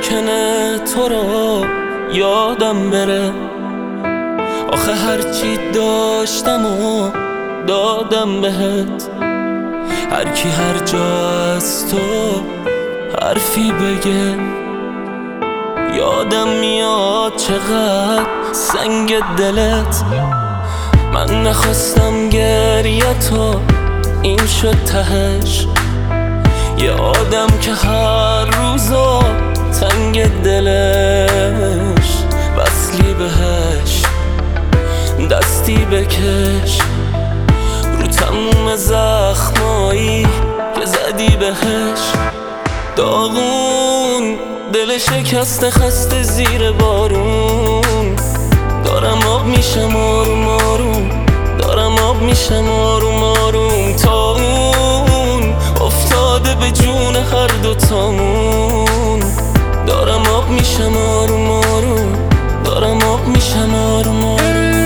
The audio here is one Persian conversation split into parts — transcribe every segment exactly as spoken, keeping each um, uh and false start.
ممکنه تو رو یادم بره. آخه هرچی داشتم و دادم بهت. هر کی هر جا از تو حرفی بگه یادم میاد چقدر سنگ دلت. من نخواستم گریه تو این شد تهش. یه آدم که هر روزا تنگ دلش. وصلی بهش دستی بکش رو تموم زخمایی که زدی بهش. داغون دل شکسته خسته زیر بارون. دارم آب میشم آروم آروم. دارم آب میشم آروم آروم. تا اون افتاده به جون هر دوتامون. دارم آب میشم آروم آروم. دارم آب میشم آروم آروم.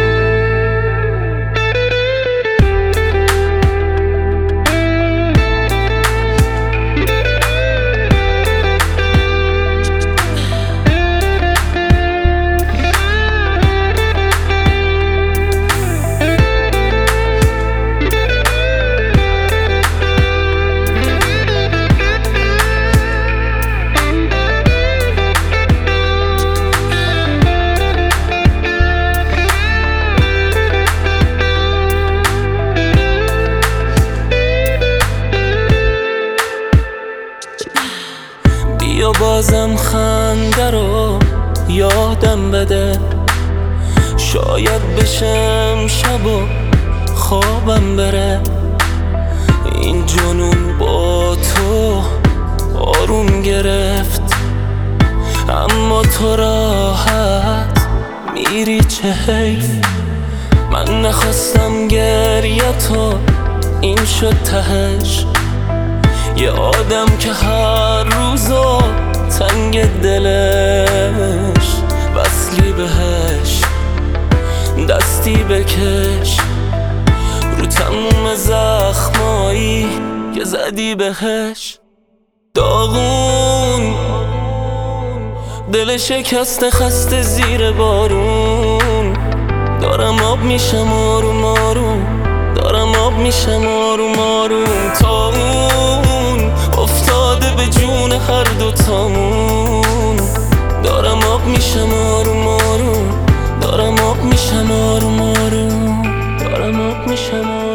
بیا بازم خنده رو یادم بده. شاید بشم شب و خوابم بره. این جنون با تو آروم گرفت. اما تو راحت میری چه حیف. من نخواستم گریه تو این شد تهش. یه آدم که هر روزا تنگ دلش. وصلی بهش دستی بکش رو تموم زخمایی که زدی بهش. داغون دل شکسته خسته زیر بارون. دارم آب میشم آروم آروم. دارم آب میشم آروم آروم. تا اون افتاده به جون هر دوتامون. دارم آب میشم آروم آروم. دارم آب میشم آروم آروم. دارم آب میشم آروم.